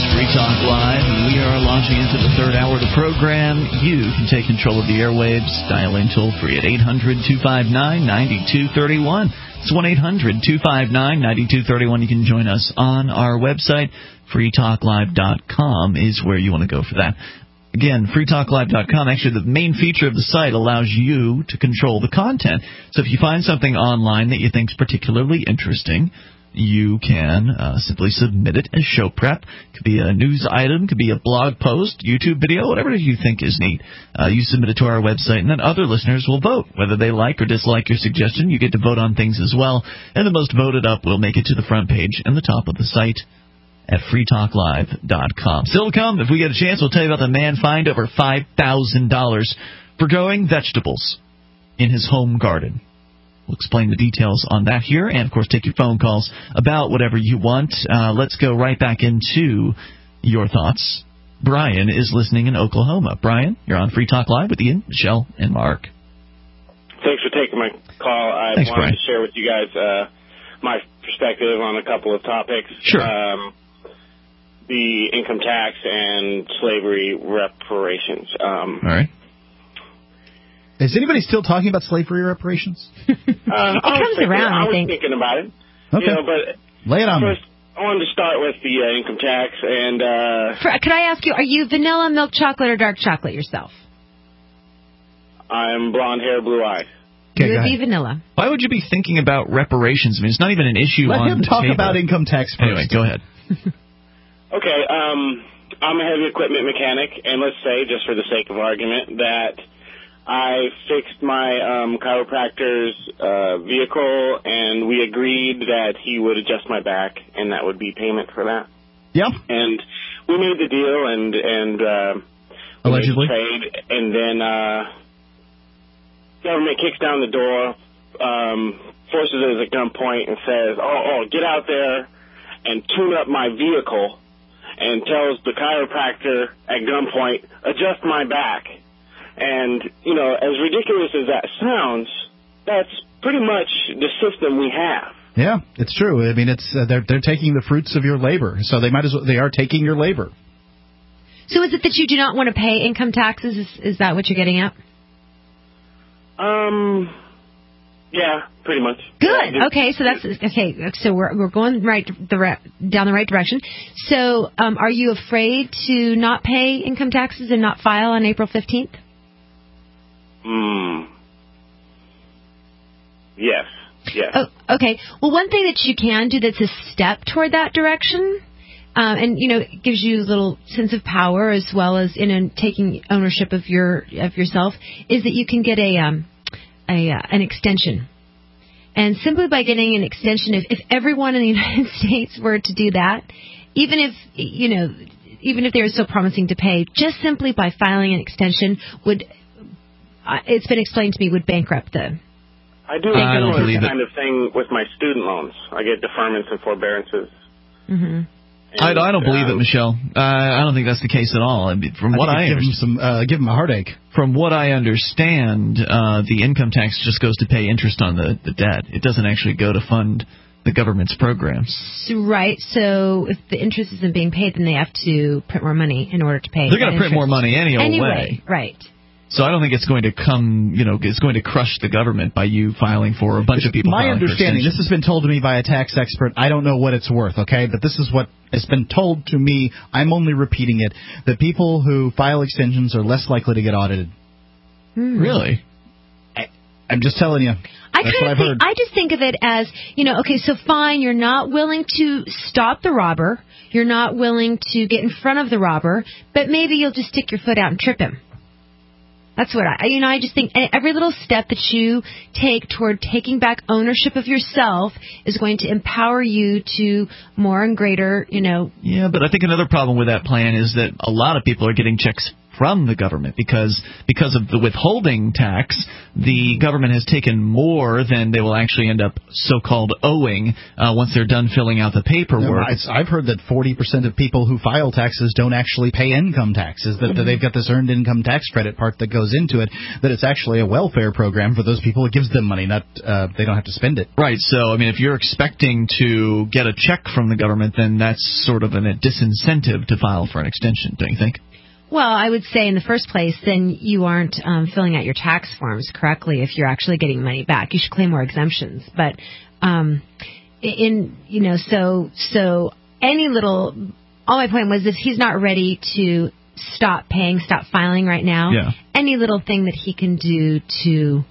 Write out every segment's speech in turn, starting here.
Free Talk Live, and we are launching into the third hour of the program. You can take control of the airwaves. Dial in toll-free at 800-259-9231. It's 1-800-259-9231. You can join us on our website. freetalklive.com is where you want to go for that. Again, freetalklive.com, actually the main feature of the site allows you to control the content. So if you find something online that you think is particularly interesting, you can simply submit it as show prep. It could be a news item, could be a blog post, YouTube video, whatever you think is neat. You submit it to our website, and then other listeners will vote. Whether they like or dislike your suggestion, you get to vote on things as well. And the most voted up will make it to the front page and the top of the site at freetalklive.com. Still to come, if we get a chance, we'll tell you about the man fined over $5,000 for growing vegetables in his home garden. We'll explain the details on that here, and, of course, take your phone calls about whatever you want. Let's go right back into your thoughts. Brian is listening in Oklahoma. Brian, you're on Free Talk Live with Ian, Michelle, and Mark. Thanks for taking my call. I wanted Brian. to share with you guys my perspective on a couple of topics. Sure. The income tax and slavery reparations. All right. Is anybody still talking about slavery reparations? It comes around, I think. I was thinking about it. Okay. You know, but lay it on first, me. I wanted to start with the income tax. And Could I ask you, are you vanilla, milk chocolate, or dark chocolate yourself? I'm blonde hair, blue eyes. Okay, you would be vanilla. Why would you be thinking about reparations? I mean, it's not even an issue Let on him the talk table. about income tax first. Anyway, go ahead. Okay, I'm a heavy equipment mechanic, and let's say, just for the sake of argument, that I fixed my chiropractor's vehicle, and we agreed that he would adjust my back, and that would be payment for that. Yep. And we made the deal, and we allegedly made the trade, and then government kicks down the door, forces it at gunpoint, and says, "Oh, get out there and tune up my vehicle," and tells the chiropractor at gunpoint, "Adjust my back." And, you know, as ridiculous as that sounds, that's pretty much the system we have. Yeah, it's true. I mean, it's they're taking the fruits of your labor, so they are taking your labor. So is it that you do not want to pay income taxes? Is that what you're getting at? Yeah, pretty much. Good. Okay, so that's okay. So we're going down the right direction. So, are you afraid to not pay income taxes and not file on April 15th? Yes. Oh, okay. Well, one thing that you can do that's a step toward that direction, and it gives you a little sense of power as well as taking ownership of yourself, is that you can get an extension. And simply by getting an extension, if everyone in the United States were to do that, even if they were so promising to pay, just simply by filing an extension it's been explained to me, would bankrupt the... I do this kind of thing with my student loans. I get deferments and forbearances. Mm-hmm. I don't believe it, Michelle. I don't think that's the case at all. From what I understand, give him a heartache. From what I understand, the income tax just goes to pay interest on the debt. It doesn't actually go to fund the government's programs. Right. So if the interest isn't being paid, then they have to print more money in order to pay. They're going to print more money anyway. Right. So I don't think it's going to it's going to crush the government by you filing for a bunch of people. My understanding, this has been told to me by a tax expert. I don't know what it's worth, okay? But this is what has been told to me. I'm only repeating it. That people who file extensions are less likely to get audited. Really? I'm just telling you. I just think of it as, okay, so fine, you're not willing to stop the robber. You're not willing to get in front of the robber. But maybe you'll just stick your foot out and trip him. That's what I just think every little step that you take toward taking back ownership of yourself is going to empower you to more and greater, Yeah, but I think another problem with that plan is that a lot of people are getting checks from the government because of the withholding tax, the government has taken more than they will actually end up so-called owing once they're done filling out the paperwork. I've heard that 40% of people who file taxes don't actually pay income taxes, that they've got this earned income tax credit part that goes into it, that it's actually a welfare program for those people. It gives them money, not they don't have to spend it. Right, so, I mean, if you're expecting to get a check from the government, then that's sort of a disincentive to file for an extension, don't you think? Well, I would say in the first place, then you aren't filling out your tax forms correctly if you're actually getting money back. You should claim more exemptions. But, so any little, all my point was if he's not ready to stop filing right now, any little thing that he can do to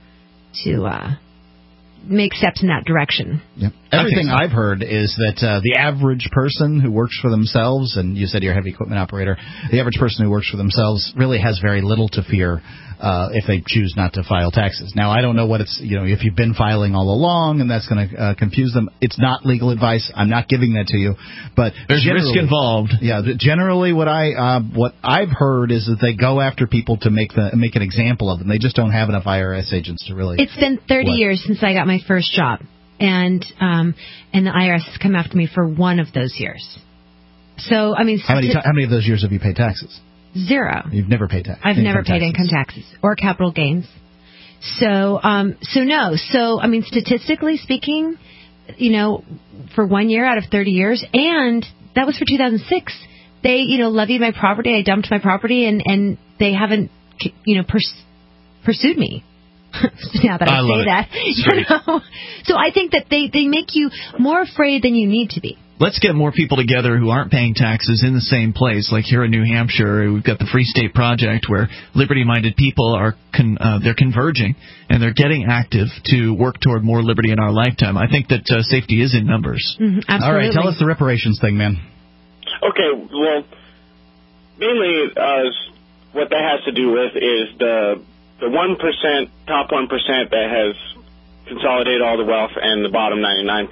make steps in that direction. Yep. Everything I've heard is that the average person who works for themselves, and you said you're a heavy equipment operator, the average person who works for themselves really has very little to fear if they choose not to file taxes. Now, I don't know what it's, if you've been filing all along and that's going to confuse them. It's not legal advice. I'm not giving that to you. But there's risk involved. Yeah, generally what I've heard is that they go after people to make an example of them. They just don't have enough IRS agents to really. It's been 30 years since I got my first job. And the IRS has come after me for one of those years. So, I mean... How many of those years have you paid taxes? 0. You've never paid taxes? I've never paid income taxes or capital gains. So no. So, I mean, statistically speaking, for 1 year out of 30 years, and that was for 2006, they, levied my property, I dumped my property, and they haven't, pursued me. Now that I say that, So I think that they make you more afraid than you need to be. Let's get more people together who aren't paying taxes in the same place. Like here in New Hampshire, we've got the Free State Project where liberty-minded people are they're converging and they're getting active to work toward more liberty in our lifetime. I think that safety is in numbers. Absolutely. All right, tell us the reparations thing, man. Okay, well, mainly what that has to do with is the 1%, top 1% that has consolidated all the wealth and the bottom 99%.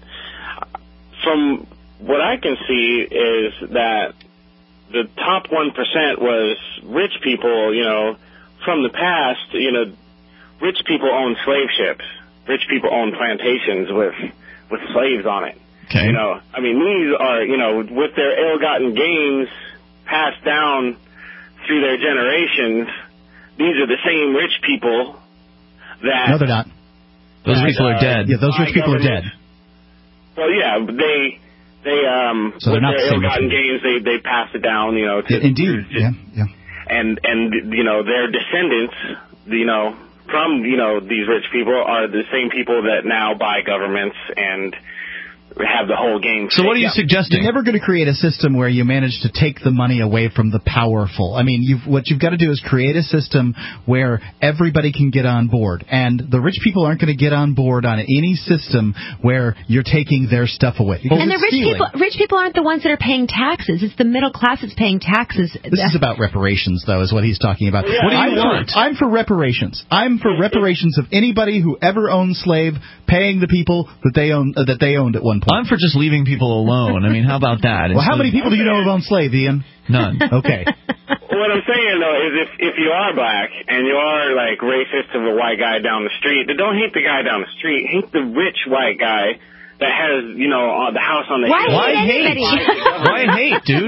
From what I can see is that the top 1% was rich people, from the past, rich people owned slave ships. Rich people owned plantations with slaves on it. Okay. I mean, these are, with their ill-gotten gains passed down through their generations, these are the same rich people that... No, they're not. Those people are dead. Yeah, those rich people are dead. Well, yeah, they so with their ill-gotten gains, they pass it down, Indeed, yeah. And their descendants, from, these rich people are the same people that now buy governments and have the whole game. So what are you suggesting? You're never going to create a system where you manage to take the money away from the powerful. I mean, what you've got to do is create a system where everybody can get on board. And the rich people aren't going to get on board on any system where you're taking their stuff away. And the rich people aren't the ones that are paying taxes. It's the middle class that's paying taxes. This is about reparations, though, is what he's talking about. Yeah, what do you want? I'm for reparations. I'm for reparations of anybody who ever owned slave paying the people that they owned at one point. I'm for just leaving people alone. I mean, how about that? Well, how many people do you know who own slave, Ian? None. Okay. What I'm saying, though, is if you are black and you are, racist to the white guy down the street, then don't hate the guy down the street. Hate the rich white guy that has, the house on the hill. Why hate, dude?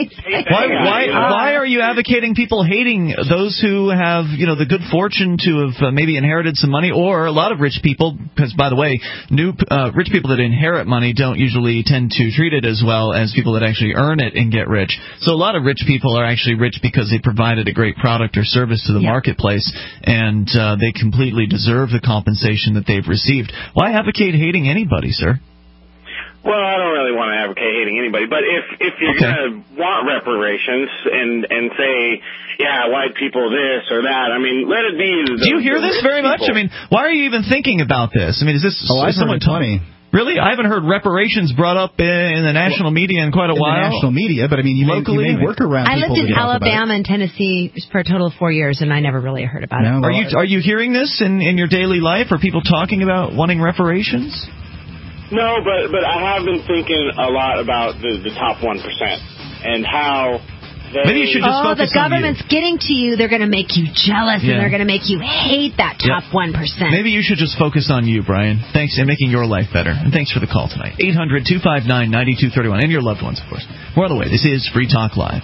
Why are you advocating people hating those who have, the good fortune to have maybe inherited some money, or a lot of rich people, because, by the way, rich people that inherit money don't usually tend to treat it as well as people that actually earn it and get rich. So a lot of rich people are actually rich because they provided a great product or service to the marketplace, and they completely deserve the compensation that they've received. Why advocate hating anybody, sir? Well, I don't really want to advocate hating anybody, but if you're going to want reparations and say, yeah, white people this or that, I mean, let it be. Do you hear this very much? I mean, why are you even thinking about this? I mean, is this someone funny? Really? I haven't heard reparations brought up in the national media in quite a while. In the national media, but I mean, you may work around. I lived in Alabama and Tennessee for a total of 4 years, and I never really heard about it. Are you hearing this in your daily life? Are people talking about wanting reparations? No, but I have been thinking a lot about the top 1% and how Maybe you should just focus the government's getting to you. They're going to make you jealous, and they're going to make you hate that top 1%. Maybe you should just focus on you, Brian. Thanks, and making your life better. And thanks for the call tonight. 800-259-9231. And your loved ones, of course. More on the way. This is Free Talk Live.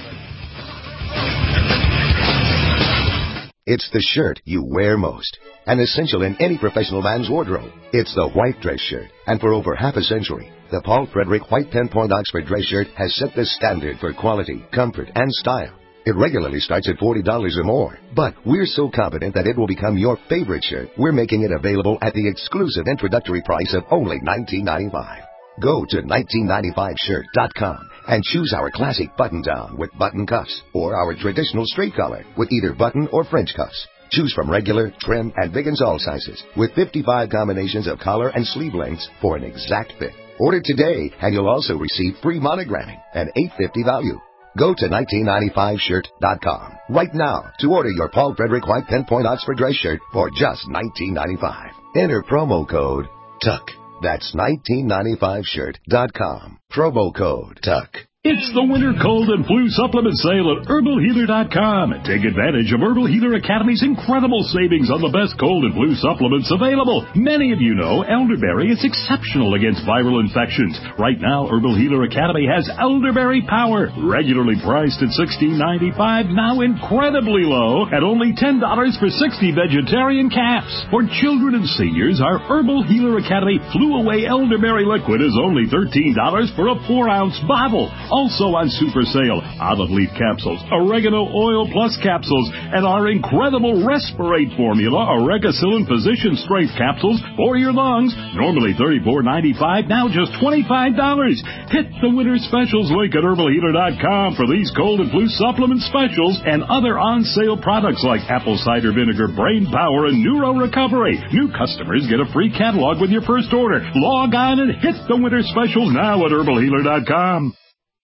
It's the shirt you wear most, an essential in any professional man's wardrobe. It's the white dress shirt, and for over half a century, the Paul Frederick White 10-point Oxford dress shirt has set the standard for quality, comfort, and style. It regularly starts at $40 or more, but we're so confident that it will become your favorite shirt, we're making it available at the exclusive introductory price of only $19.95. Go to 1995shirt.com and choose our classic button-down with button cuffs or our traditional straight collar with either button or French cuffs. Choose from regular, trim, and big and small sizes with 55 combinations of collar and sleeve lengths for an exact fit. Order today and you'll also receive free monogramming and $8.50 value. Go to 1995shirt.com right now to order your Paul Frederick White 10-point Oxford dress shirt for just $19.95. Enter promo code TUCK. That's 1995shirt.com. Promo code TUCK. It's the winter cold and flu supplement sale at HerbalHealer.com. Take advantage of Herbal Healer Academy's incredible savings on the best cold and flu supplements available. Many of you know elderberry is exceptional against viral infections. Right now, Herbal Healer Academy has Elderberry Power, regularly priced at $16.95, now incredibly low at only $10 for 60 vegetarian caps. For children and seniors, our Herbal Healer Academy Flu Away Elderberry Liquid is only $13 for a 4-ounce bottle. Also on super sale, olive leaf capsules, oregano oil plus capsules, and our incredible Respirate formula, Oregacillin Physician Strength capsules for your lungs. Normally $34.95, now just $25. Hit the winter specials link at HerbalHealer.com for these cold and flu supplement specials and other on-sale products like apple cider vinegar, brain power, and neuro recovery. New customers get a free catalog with your first order. Log on and hit the winter specials now at HerbalHealer.com.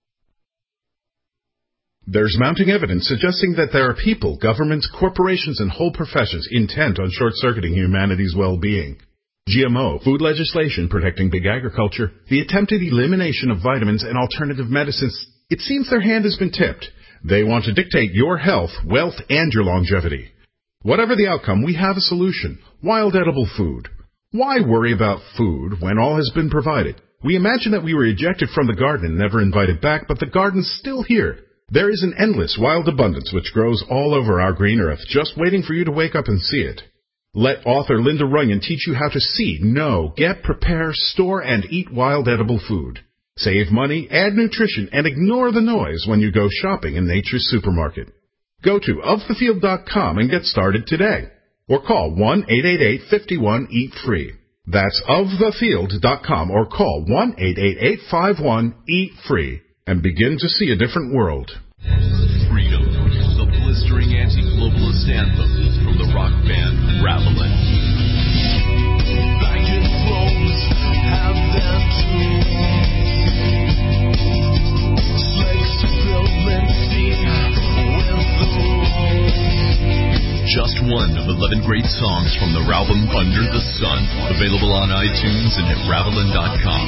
There's mounting evidence suggesting that there are people, governments, corporations, and whole professions intent on short-circuiting humanity's well-being. GMO, food legislation protecting big agriculture, the attempted elimination of vitamins and alternative medicines, it seems their hand has been tipped. They want to dictate your health, wealth, and your longevity. Whatever the outcome, we have a solution. Wild edible food. Why worry about food when all has been provided? We imagine that we were ejected from the garden and never invited back, but the garden's still here. There is an endless wild abundance which grows all over our green earth, just waiting for you to wake up and see it. Let author Linda Runyon teach you how to see, know, get, prepare, store, and eat wild edible food. Save money, add nutrition, and ignore the noise when you go shopping in nature's supermarket. Go to ofthefield.com and get started today. Or call 1-888-51-EAT-FREE. That's ofthefield.com or call 1-888-51-EAT-FREE. And begin to see a different world. Freedom, the blistering anti-globalist anthem from the rock band Ravelin. Back in Rome, have them too. Slaves to build Lindsay with the just one of 11 great songs from the album Under the Sun. Available on iTunes and at Ravelin.com.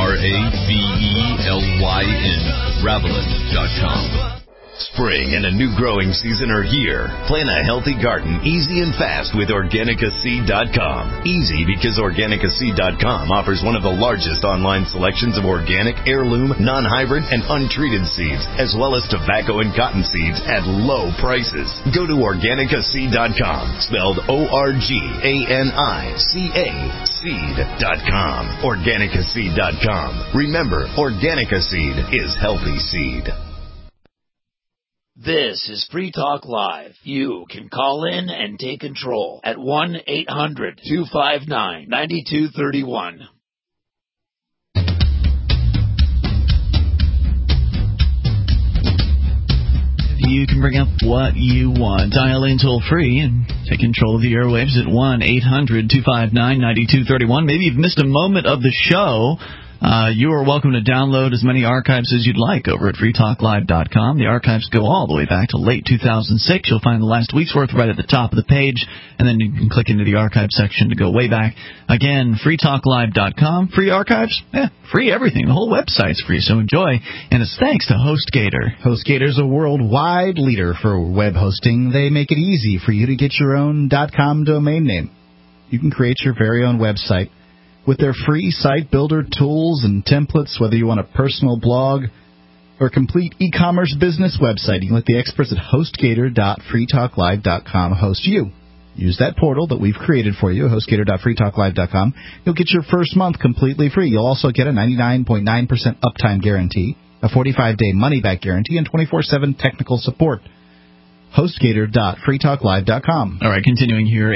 Ravelyn. Ravelin.com. Spring and a new growing season are here. Plan a healthy garden easy and fast with OrganicaSeed.com. Easy because OrganicaSeed.com offers one of the largest online selections of organic, heirloom, non-hybrid, and untreated seeds, as well as tobacco and cotton seeds at low prices. Go to OrganicaSeed.com, spelled ORGANICA, seed.com. OrganicaSeed.com. Remember, Organica Seed is healthy seed. This is Free Talk Live. You can call in and take control at 1-800-259-9231. You can bring up what you want. Dial in toll free and take control of the airwaves at 1-800-259-9231. Maybe you've missed a moment of the show. You are welcome to download as many archives as you'd like over at freetalklive.com. The archives go all the way back to late 2006. You'll find the last week's worth right at the top of the page, and then you can click into the archive section to go way back. Again, freetalklive.com. Free archives? Free everything. The whole website's free, so enjoy. And it's thanks to HostGator. HostGator's a worldwide leader for web hosting. They make it easy for you to get your own .com domain name. You can create your very own website with their free site builder tools and templates, whether you want a personal blog or a complete e-commerce business website. You can let the experts at HostGator.freetalklive.com host you. Use that portal that we've created for you, HostGator.freetalklive.com. You'll get your first month completely free. You'll also get a 99.9% uptime guarantee, a 45-day money-back guarantee, and 24/7 technical support. HostGator.freetalklive.com. All right, continuing here,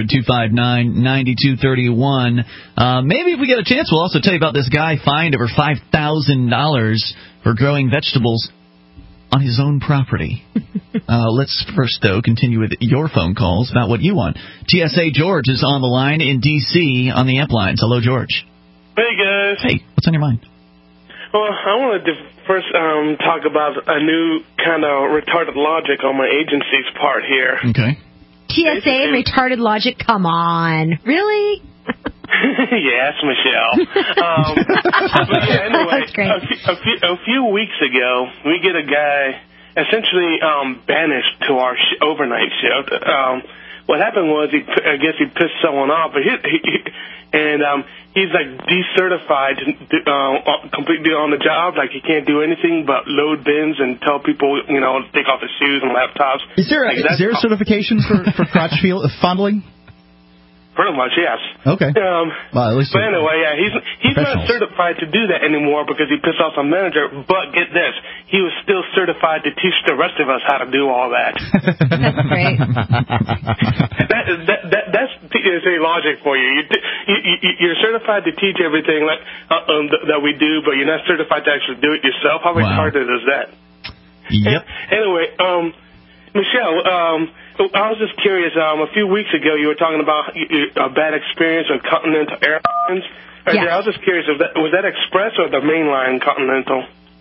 800-259-9231. Maybe if we get a chance, we'll also tell you about this guy fined over $5,000 for growing vegetables on his own property. Let's first, though, continue with your phone calls about what you want. TSA George is on the line in D.C. on the amp lines. Hello, George. Hey, guys. Hey, what's on your mind? Well, I wanted to first talk about a new kind of retarded logic on my agency's part here. Okay. TSA retarded logic? Come on. Really? Yes, Michelle. But yeah, anyway, a few weeks ago, we get a guy essentially banished to our overnight shift. What happened was, I guess he pissed someone off, but he's like decertified completely on the job. Like he can't do anything but load bins and tell people, take off his shoes and laptops. Is there a certification for crotch fondling? Pretty much, yes. Okay. Well, at least but anyway, yeah, he's not certified to do that anymore because he pissed off some manager. But get this, he was still certified to teach the rest of us how to do all that. That's great. That's TSA logic for you. You're certified to teach everything that we do, but you're not certified to actually do it yourself. How retarded is that? Yep. Anyway, Michelle, I was just curious. A few weeks ago, you were talking about a bad experience with Continental Airlines. Yes. I was just curious, was that Express or the mainline Continental?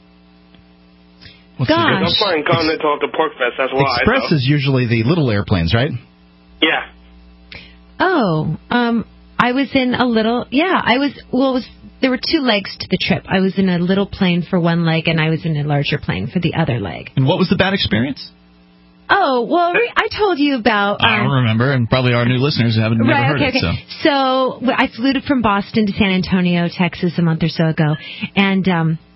Gosh. I'm flying Continental at the Porkfest. That's why. Express is usually the little airplanes, right? Yeah. Oh, I was in a little. Yeah, I was. Well, there were two legs to the trip. I was in a little plane for one leg, and I was in a larger plane for the other leg. And what was the bad experience? Oh, well, I told you about... I don't remember, and probably our new listeners haven't never heard it. So I flew from Boston to San Antonio, Texas, a month or so ago, and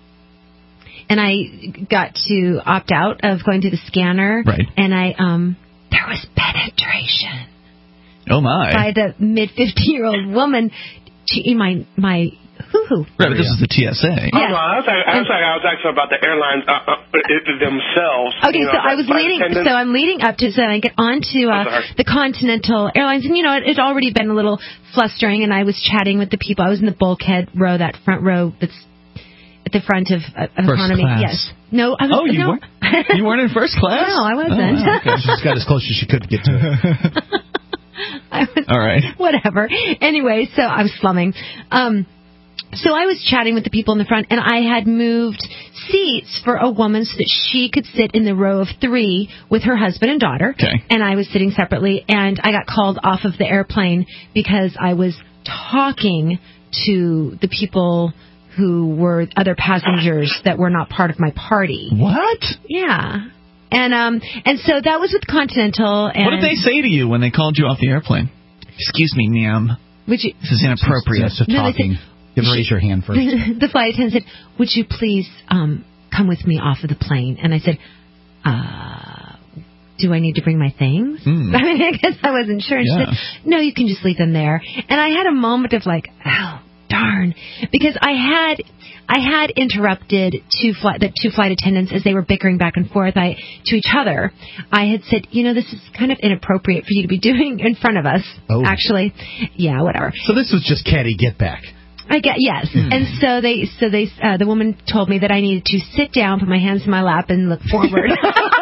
I got to opt out of going to the scanner, right? And there was penetration. Oh my! By the mid-50-year-old woman, my hoo-hoo. Right, but this is the TSA. Yeah. Oh, no, I was actually about the airlines themselves. Okay, so I was leading. So I'm leading up to. So I get onto the Continental Airlines, and it's already been a little flustering. And I was chatting with the people. I was in the bulkhead row, that front row that's at the front of economy. Class. Yes. No, I was. You weren't. You weren't in first class. No, I wasn't. Oh, wow, okay. She just got as close as she could get to it. All right. Whatever. Anyway, so I was slumming. So I was chatting with the people in the front, and I had moved seats for a woman so that she could sit in the row of 3 with her husband and daughter. Okay. And I was sitting separately, and I got called off of the airplane because I was talking to the people who were other passengers that were not part of my party. What? Yeah. And so that was with Continental. And what did they say to you when they called you off the airplane? Excuse me, ma'am. This is inappropriate. That's talking. You have to raise your hand first. The flight attendant said, would you please come with me off of the plane? And I said, do I need to bring my things? I mean, I guess I wasn't sure. And she said, no, you can just leave them there. And I had a moment of like, oh, darn. Because I had interrupted the two flight attendants as they were bickering back and forth to each other. I had said, this is kind of inappropriate for you to be doing in front of us, actually. Yeah, whatever. So this was just catty get back. Yes. And so the woman told me that I needed to sit down, put my hands in my lap, and look forward.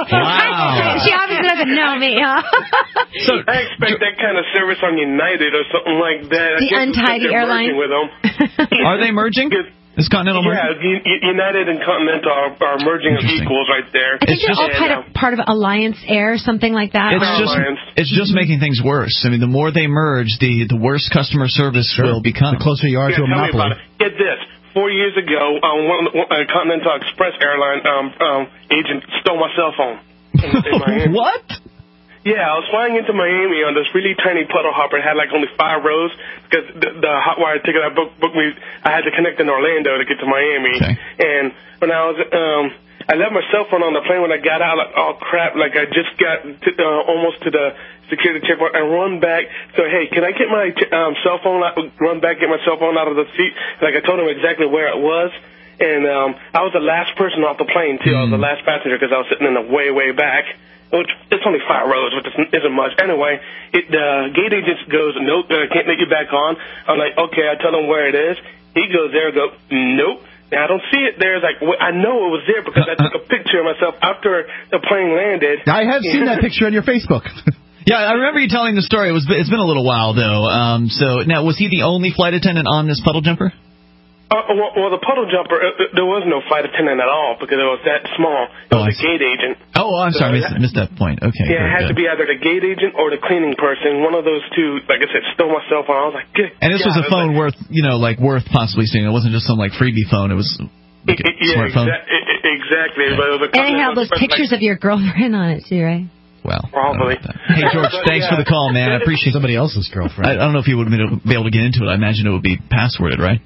Wow. She obviously doesn't know me, huh? So I expect that kind of service on United or something like that. The Untidy Airlines. With them. Are they merging? Is Continental merging? Yeah, United and Continental are merging of equals right there. I think they're all part of Alliance Air, something like that. It's just making things worse. I mean, the more they merge, the worse customer service will become. The closer you are to a monopoly. Get this. 4 years ago, a Continental Express airline agent stole my cell phone. In Miami. What? Yeah, I was flying into Miami on this really tiny puddle hopper. It had like only 5 rows because the hotwire ticket I booked me, I had to connect in Orlando to get to Miami. Okay. And when I was, I left my cell phone on the plane when I got out, like, oh crap, like I just got almost to the security checkpoint. I run back, so hey, can I get my cell phone out, run back, get my cell phone out of the seat? Like I told him exactly where it was. And I was the last person off the plane, too. I was the last passenger because I was sitting in the way, way back. Which it's only 5 rows, which isn't much. Anyway, the gate agent goes, nope, I can't let you back on. I'm like, okay, I tell him where it is. He goes there and goes, nope. Now, I don't see it there. It's like, well, I know it was there because I took a picture of myself after the plane landed. I have seen that picture on your Facebook. Yeah, I remember you telling the story. It's been a little while, though. So now, was he the only flight attendant on this puddle jumper? Well, the puddle jumper, there was no flight attendant at all because it was that small. It was a gate agent. Oh, I'm sorry, I missed that point. Okay. Yeah, it had to be either the gate agent or the cleaning person. One of those two, like I said, stole my cell phone. I was like, good. And this was a phone worth possibly stealing. It wasn't just some freebie phone. It was like a smartphone. Exactly. Yeah. But and it had those pictures of your girlfriend on it too, right? Well, probably. Hey, George, thanks for the call, man. I appreciate somebody else's girlfriend. I don't know if you would be able to get into it. I imagine it would be passworded, right?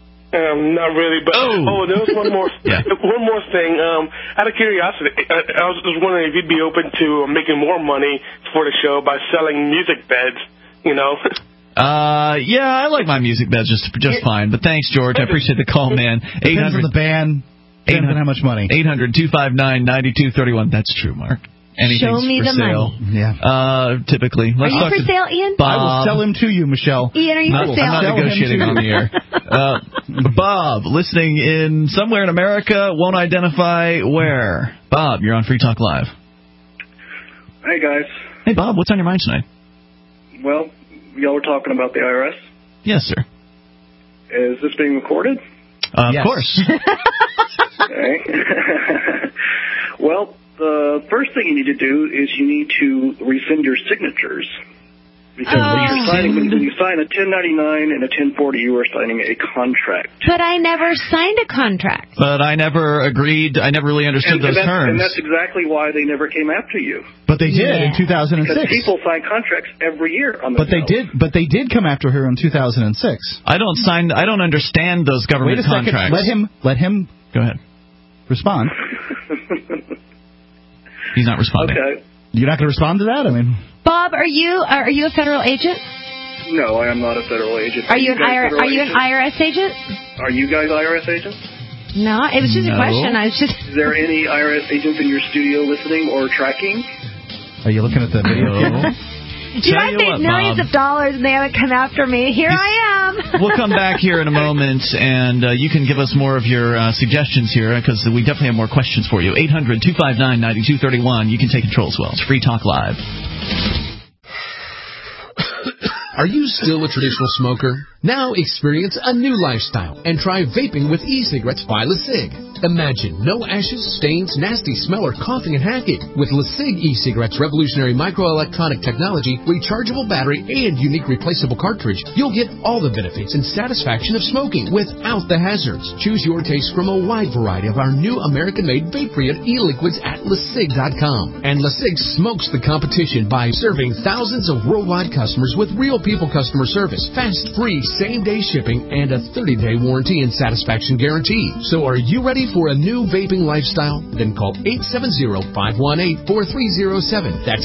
Not really, but there was one more. One more thing. Out of curiosity, I was just wondering if you'd be open to making more money for the show by selling music beds. You know. Yeah, I like my music beds just fine. But thanks, George. I appreciate the call, man. Depends on the band. Depends on how much money. 800-259-9231. That's true, Mark. Anything's Show me for the sale. money. Yeah. Typically. Are you for sale, Ian? Bob. I will sell him to you, Michelle. Ian, are you for sale? I'm not negotiating on the air. Bob, listening in somewhere in America, won't identify where. Bob, you're on Free Talk Live. Hey, guys. Hey, Bob, what's on your mind tonight? Well, y'all were talking about the IRS. Yes, sir. Is this being recorded? Of course. Okay. Well, the first thing you need to do is you need to rescind your signatures. Because when you sign a 1099 and a 1040, you are signing a contract. But I never signed a contract. But I never agreed. I never really understood those terms. And that's exactly why they never came after you. But they did in 2006. Because people sign contracts every year on the show. But they did come after her in 2006. I don't understand those government contracts. Let him go ahead. Respond. He's not responding. Okay. You're not going to respond to that? I mean, Bob, are you a federal agent? No, I am not a federal agent. Are you an IRS agent? Are you guys IRS agents? No, it was just a question. Is there any IRS agents in your studio listening or tracking? Are you looking at the video? Dude, I paid millions of dollars and they haven't come after me. Here I am. We'll come back here in a moment, and you can give us more of your suggestions here, because we definitely have more questions for you. 800-259-9231. You can take control as well. It's Free Talk Live. Are you still a traditional smoker? Now experience a new lifestyle and try vaping with e-cigarettes by LeSig. Imagine no ashes, stains, nasty smell, or coughing and hacking. With LeSig e-cigarettes' revolutionary microelectronic technology, rechargeable battery, and unique replaceable cartridge, you'll get all the benefits and satisfaction of smoking without the hazards. Choose your taste from a wide variety of our new American-made vape-free e-liquids at LeSig.com. And LeSig smokes the competition by serving thousands of worldwide customers with real people customer service, fast, free, same-day shipping, and a 30-day warranty and satisfaction guarantee. So are you ready for a new vaping lifestyle? Then call 870-518-4307. That's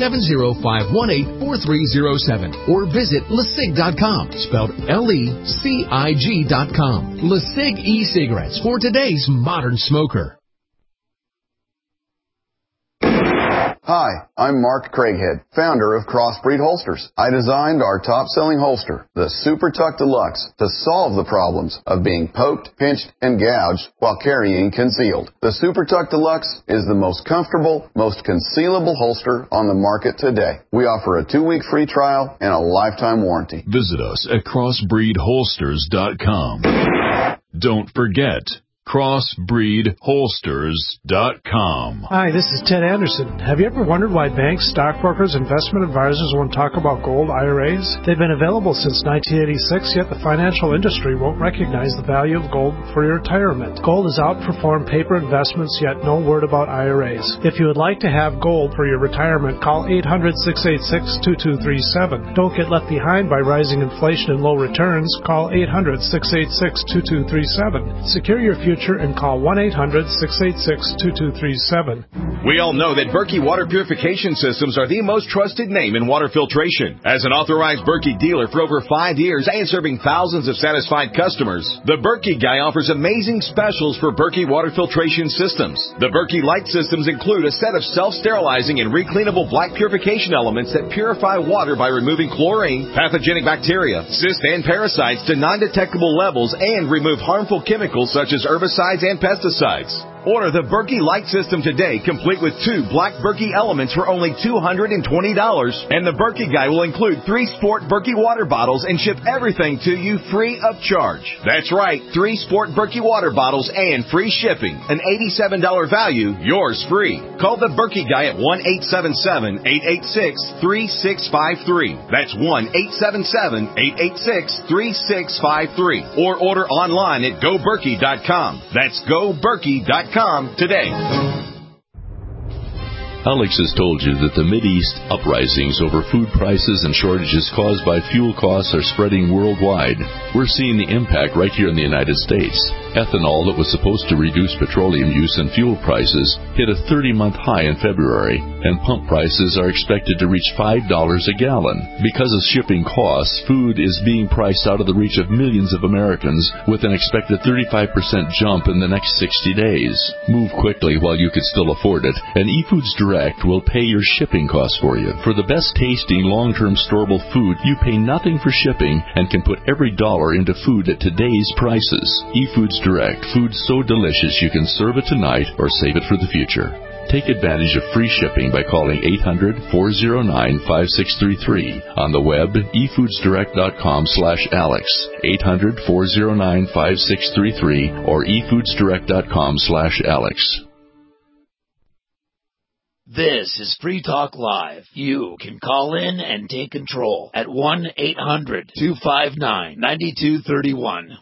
870-518-4307. Or visit LeSig.com, spelled LECIG.com. LeSig e-cigarettes for today's modern smoker. Hi, I'm Mark Craighead, founder of Crossbreed Holsters. I designed our top-selling holster, the Super Tuck Deluxe, to solve the problems of being poked, pinched, and gouged while carrying concealed. The Super Tuck Deluxe is the most comfortable, most concealable holster on the market today. We offer a 2-week free trial and a lifetime warranty. Visit us at crossbreedholsters.com. Don't forget, crossbreedholsters.com. Hi, this is Ted Anderson. Have you ever wondered why banks, stockbrokers, investment advisors won't talk about gold IRAs? They've been available since 1986, yet the financial industry won't recognize the value of gold for your retirement. Gold has outperformed paper investments, yet no word about IRAs. If you would like to have gold for your retirement, call 800-686-2237. Don't get left behind by rising inflation and low returns. Call 800-686-2237. Secure your future and call 1-800-686-2237. We all know that Berkey Water Purification Systems are the most trusted name in water filtration. As an authorized Berkey dealer for over 5 years and serving thousands of satisfied customers, the Berkey Guy offers amazing specials for Berkey Water Filtration Systems. The Berkey Light Systems include a set of self-sterilizing and recleanable black purification elements that purify water by removing chlorine, pathogenic bacteria, cysts, and parasites to non-detectable levels and remove harmful chemicals such as herbicides and pesticides. Order the Berkey Light System today, complete with 2 black Berkey elements for only $220, and the Berkey Guy will include 3 Sport Berkey water bottles and ship everything to you free of charge. That's right, 3 Sport Berkey water bottles and free shipping. An $87 value, yours free. Call the Berkey Guy at 1-877-886-3653. That's 1-877-886-3653. Or order online at GoBerkey.com. That's GoBerkey.com today. Alex has told you that the Mideast uprisings over food prices and shortages caused by fuel costs are spreading worldwide. We're seeing the impact right here in the United States. Ethanol that was supposed to reduce petroleum use and fuel prices hit a 30-month high in February, and pump prices are expected to reach $5 a gallon. Because of shipping costs, food is being priced out of the reach of millions of Americans with an expected 35% jump in the next 60 days. Move quickly while you can still afford it, and eFoods Direct will pay your shipping costs for you. For the best tasting long-term storable food, you pay nothing for shipping and can put every dollar into food at today's prices. eFoods Direct, food so delicious you can serve it tonight or save it for the future. Take advantage of free shipping by calling 800-409-5633. On the web, efoodsdirect.com/Alex, 800-409-5633, or efoodsdirect.com/Alex. This is Free Talk Live. You can call in and take control at 1-800-259-9231.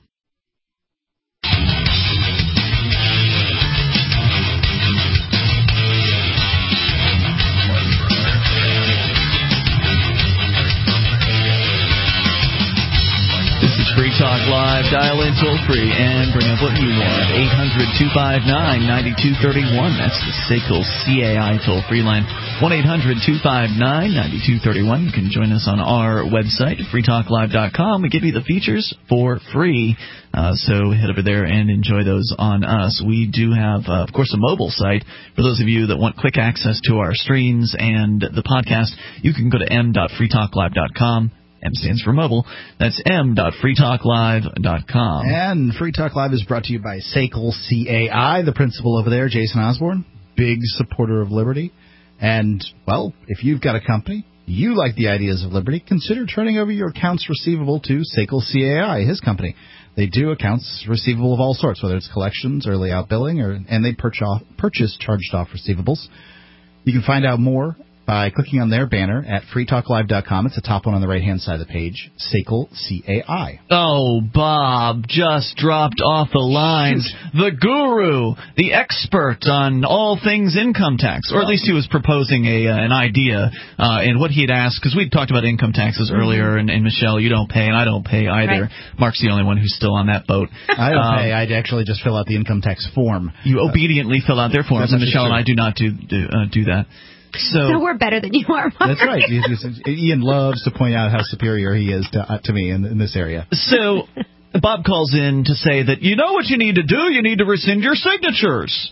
Free Talk Live. Dial in toll free and bring up what you want. 800-259-9231. That's the SACL CAI toll free line. 1-800-259-9231. You can join us on our website, freetalklive.com. We give you the features for free. So head over there and enjoy those on us. We do have, of course, a mobile site. For those of you that want quick access to our streams and the podcast, you can go to m.freetalklive.com. M stands for mobile. That's m.freetalklive.com. And Free Talk Live is brought to you by SACL CAI, the principal over there, Jason Osborne, big supporter of liberty. And, well, if you've got a company, you like the ideas of liberty, consider turning over your accounts receivable to SACL CAI, his company. They do accounts receivable of all sorts, whether it's collections, early outbilling, and they purchase charged-off receivables. You can find out more by clicking on their banner at freetalklive.com. It's the top one on the right-hand side of the page, SACL CAI. Oh, Bob just dropped off the lines. The guru, the expert on all things income tax, or at least he was proposing an idea. And what he had asked, because we'd talked about income taxes earlier, and Michelle, you don't pay, and I don't pay either. Right. Mark's the only one who's still on that boat. I don't pay. I'd actually just fill out the income tax form. You obediently fill out their forms, and Michelle and I do not do that. So we're better than you are, Mark. That's right. Ian loves to point out how superior he is to me in this area. So Bob calls in to say that, you know what you need to do? You need to rescind your signatures.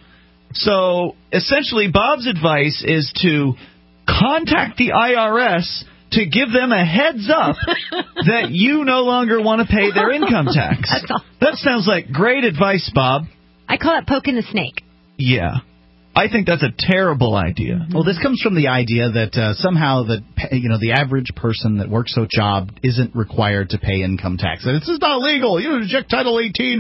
So essentially, Bob's advice is to contact the IRS to give them a heads up that you no longer want to pay their income tax. That sounds like great advice, Bob. I call it poking the snake. Yeah. I think that's a terrible idea. Well, this comes from the idea that somehow the average person that works a job isn't required to pay income tax. And this is not legal. You reject Title 18.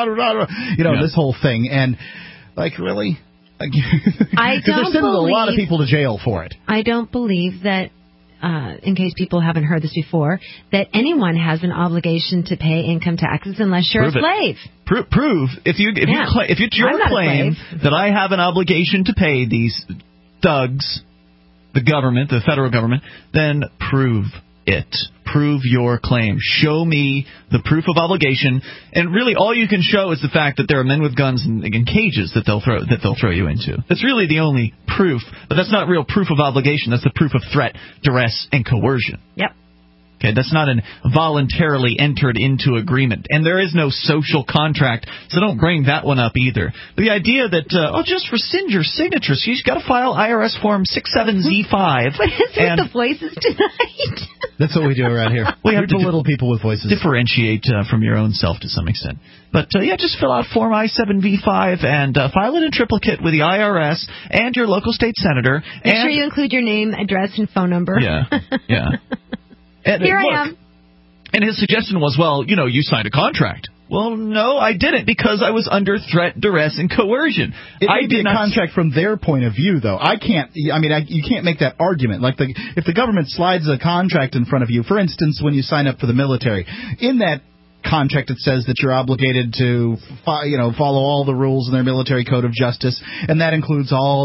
This whole thing. And, really? Because they're sending a lot of people to jail for it. I don't believe that, in case people haven't heard this before, that anyone has an obligation to pay income taxes unless you're a slave. Prove if it's your claim that I have an obligation to pay these thugs, the government, the federal government, then prove it. Prove your claim. Show me the proof of obligation, and really all you can show is the fact that there are men with guns in cages that they'll throw you into. That's really the only proof, but that's not real proof of obligation. That's the proof of threat, duress, and coercion. Yep. Okay, that's not an voluntarily entered into agreement. And there is no social contract, so don't bring that one up either. But the idea that, just rescind your signatures. You've got to file IRS Form 67Z5. What is with the voices tonight? That's what we do around here. We have to belittle people with voices. Differentiate from your own self to some extent. But, just fill out Form I-7V5 and file it in triplicate with the IRS and your local state senator. Make sure you include your name, address, and phone number. Yeah. And Here I am. And his suggestion was, you signed a contract. Well, no, I didn't, because I was under threat, duress, and coercion. I did a contract from their point of view, though. You can't make that argument. Like, if the government slides a contract in front of you, for instance, when you sign up for the military, in that contract it says that you're obligated to follow all the rules in their military code of justice, and that includes all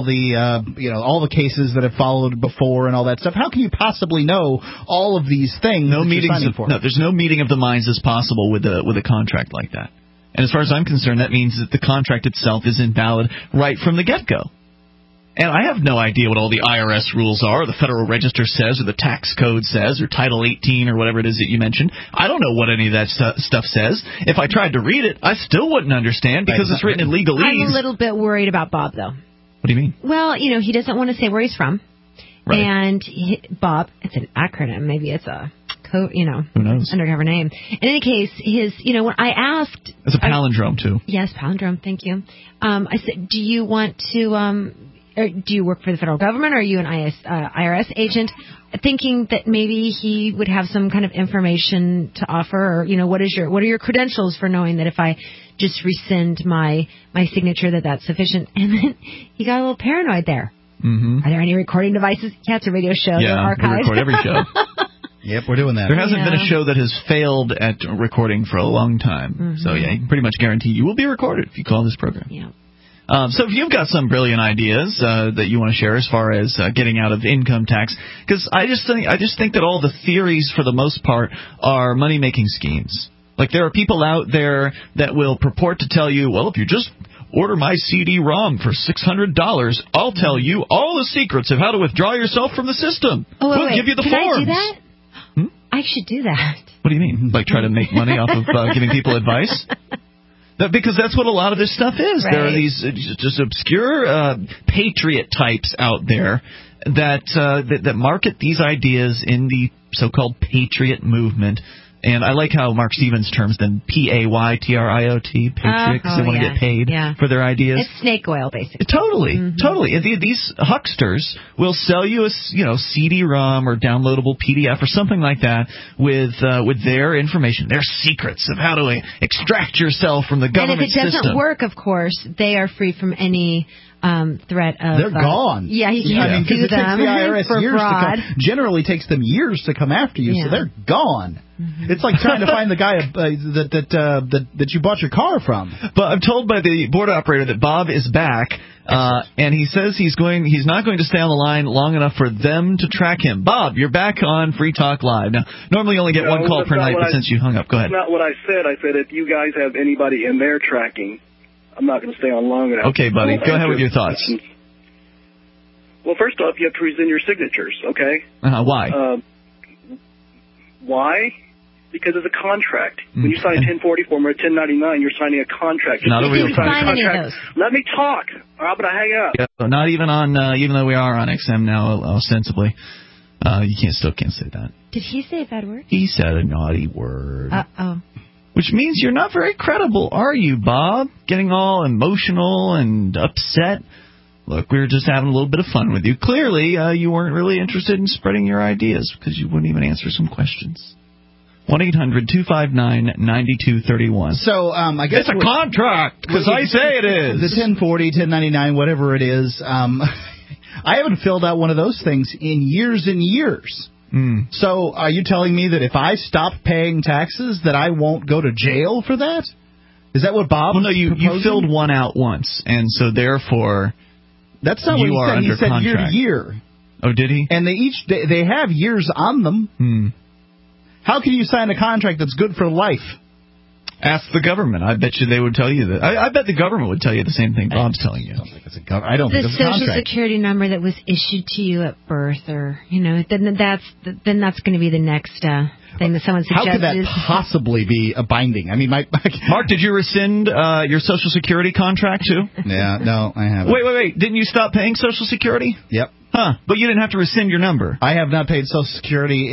the cases that have followed before and all that stuff. How can you possibly know all of these things? There's no meeting of the minds as possible with a contract like that. And as far as I'm concerned, that means that the contract itself is invalid right from the get-go. And I have no idea what all the IRS rules are, or the Federal Register says, or the tax code says, or Title 18, or whatever it is that you mentioned. I don't know what any of that stuff says. If I tried to read it, I still wouldn't understand, because it's written in legalese. I'm a little bit worried about Bob, though. What do you mean? Well, he doesn't want to say where he's from. Right. And Bob, it's an acronym. Maybe it's a code, who knows? Undercover name. In any case, when I asked... It's a palindrome, too. Yes, palindrome. Thank you. I said, do you want to... do you work for the federal government, or are you an IRS agent? Thinking that maybe he would have some kind of information to offer, or what are your credentials for knowing that if I just rescind my signature that's sufficient? And then he got a little paranoid there. Mm-hmm. Are there any recording devices? Yeah, it's a radio show. Yeah, they're archived. we record every show. Yep, we're doing that. There hasn't been a show that has failed at recording for a long time. Mm-hmm. So you can pretty much guarantee you will be recorded if you call this program. Yeah. So if you've got some brilliant ideas that you want to share as far as getting out of income tax, because I just think that all the theories for the most part are money-making schemes. Like, there are people out there that will purport to tell you, well, if you just order my CD-ROM for $600, I'll tell you all the secrets of how to withdraw yourself from the system. We'll give you the forms. Can I do that? I should do that. What do you mean? Like, try to make money off of giving people advice? Because that's what a lot of this stuff is. Right. There are these just obscure patriot types out there that market these ideas in the so-called patriot movement. And I like how Mark Stevens terms them Paytriot, patriot, because they want to get paid for their ideas. It's snake oil, basically. Totally. These hucksters will sell you a CD-ROM or downloadable PDF or something like that with their information, their secrets of how to extract yourself from the government system. And if it doesn't work, of course, they are free from any threat of... They're gone. Yeah, you can't sue them the IRS for years fraud. Generally takes them years to come after you, so they're gone. Mm-hmm. It's like trying to find the guy that you bought your car from. But I'm told by the board operator that Bob is back, and he says he's not going to stay on the line long enough for them to track him. Bob, you're back on Free Talk Live. Now, normally you only get one call per night, but since you hung up, go ahead. That's not what I said. I said if you guys have anybody in there tracking, I'm not going to stay on long enough. Okay, buddy. Go ahead with your thoughts. Well, first off, you have to rescind your signatures, okay? Why? Why? because it's a contract. When you sign a 1040 form or a 1099, you're signing a contract. Not a real contract. Let me talk, or I'm going to hang up. Yeah, not even on, even though we are on XM now, ostensibly. You still can't say that. Did he say a bad word? He said a naughty word. Uh-oh. Which means you're not very credible, are you, Bob? Getting all emotional and upset. Look, we were just having a little bit of fun with you. Clearly, you weren't really interested in spreading your ideas because you wouldn't even answer some questions. 1-800-259-9231. So, I guess... It's a contract, because I say it is. The 1040, 1099, whatever it is, I haven't filled out one of those things in years and years. So are you telling me that if I stop paying taxes that I won't go to jail for that? Is that what Bob was proposing? You filled one out once, and so therefore... That's not what he said. He said year to year. Oh, did he? And they have years on them. How can you sign a contract that's good for life? Ask the government. I bet you they would tell you that. I bet the government would tell you the same thing Bob's telling you. I don't think it's a contract. The Social Security number that was issued to you at birth, or then that's going to be the next thing that someone suggested. How could that possibly be a binding? I mean, Mark, did you rescind your Social Security contract too? Yeah, no, I haven't. Wait. Didn't you stop paying Social Security? Yep. Huh? But you didn't have to rescind your number. I have not paid Social Security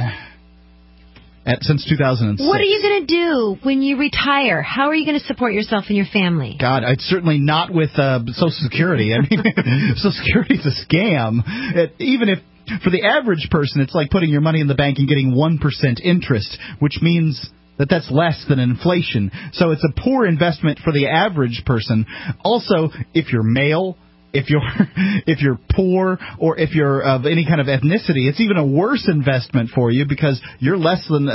since 2006. What are you going to do when you retire? How are you going to support yourself and your family? God, it's certainly not with Social Security. I mean, Social Security is a scam. Even if, for the average person, it's like putting your money in the bank and getting 1% interest, which means that's less than inflation. So it's a poor investment for the average person. Also, if you're male, if you're poor, or if you're of any kind of ethnicity, it's even a worse investment for you because you're less than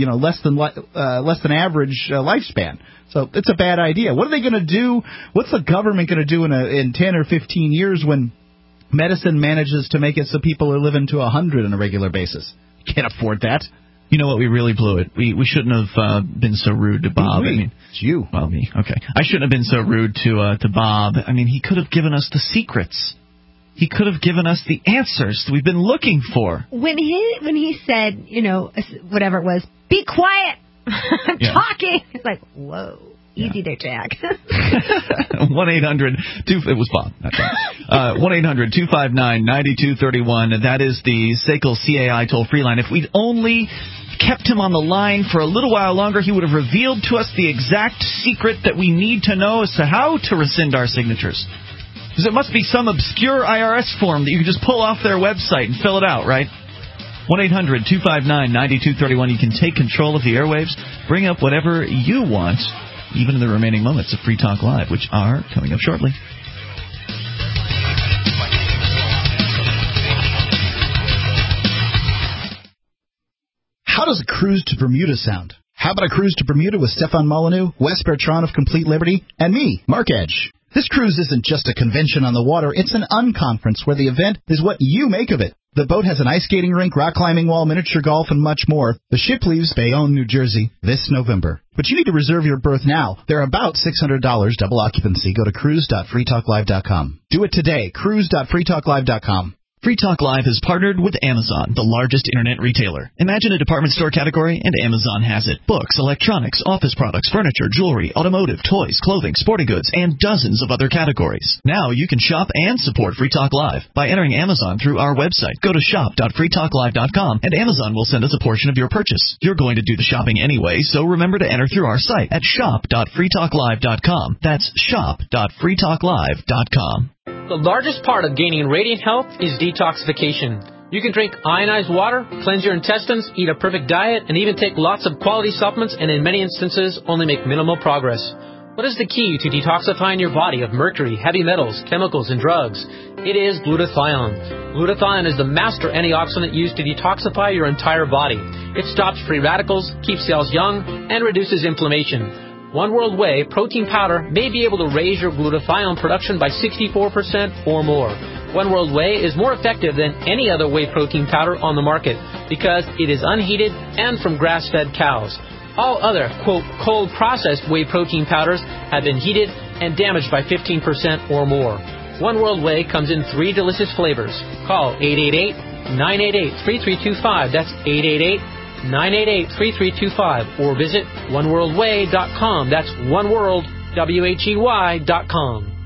average lifespan. So it's a bad idea. What are they going to do? What's the government going to do in 10 or 15 years when medicine manages to make it so people are living to 100 on a regular basis? Can't afford that. You know what? We really blew it. We shouldn't have been so rude to Bob. It's you. Well, me. Okay. I shouldn't have been so rude to Bob. I mean, he could have given us the secrets. He could have given us the answers that we've been looking for. When he said, whatever it was, be quiet. I'm talking. It's like, whoa. Easy there, Jack. 1-800-2... It was Bob. 1-800-259-9231. That is the SACL CAI toll-free line. If we'd only kept him on the line for a little while longer, he would have revealed to us the exact secret that we need to know as to how to rescind our signatures. Because it must be some obscure IRS form that you can just pull off their website and fill it out, right? 1-800-259-9231. You can take control of the airwaves, bring up whatever you want, even in the remaining moments of Free Talk Live, which are coming up shortly. How does a cruise to Bermuda sound? How about a cruise to Bermuda with Stefan Molyneux, Wes Bertrand of Complete Liberty, and me, Mark Edge? This cruise isn't just a convention on the water, it's an unconference where the event is what you make of it. The boat has an ice skating rink, rock climbing wall, miniature golf, and much more. The ship leaves Bayonne, New Jersey, this November. But you need to reserve your berth now. They're about $600, double occupancy. Go to cruise.freetalklive.com. Do it today, cruise.freetalklive.com. Free Talk Live has partnered with Amazon, the largest internet retailer. Imagine a department store category, and Amazon has it. Books, electronics, office products, furniture, jewelry, automotive, toys, clothing, sporting goods, and dozens of other categories. Now you can shop and support Free Talk Live by entering Amazon through our website. Go to shop.freetalklive.com, and Amazon will send us a portion of your purchase. You're going to do the shopping anyway, so remember to enter through our site at shop.freetalklive.com. That's shop.freetalklive.com. The largest part of gaining radiant health is detoxification. You can drink ionized water, cleanse your intestines, eat a perfect diet, and even take lots of quality supplements and in many instances only make minimal progress. What is the key to detoxifying your body of mercury, heavy metals, chemicals, and drugs? It is glutathione. Glutathione is the master antioxidant used to detoxify your entire body. It stops free radicals, keeps cells young, and reduces inflammation. One World Whey protein powder may be able to raise your glutathione production by 64% or more. One World Whey is more effective than any other whey protein powder on the market because it is unheated and from grass-fed cows. All other, quote, cold-processed whey protein powders have been heated and damaged by 15% or more. One World Whey comes in 3 delicious flavors. Call 888-988-3325. That's 988-3325 or visit oneworldway.com. That's oneworld, WHEY.com.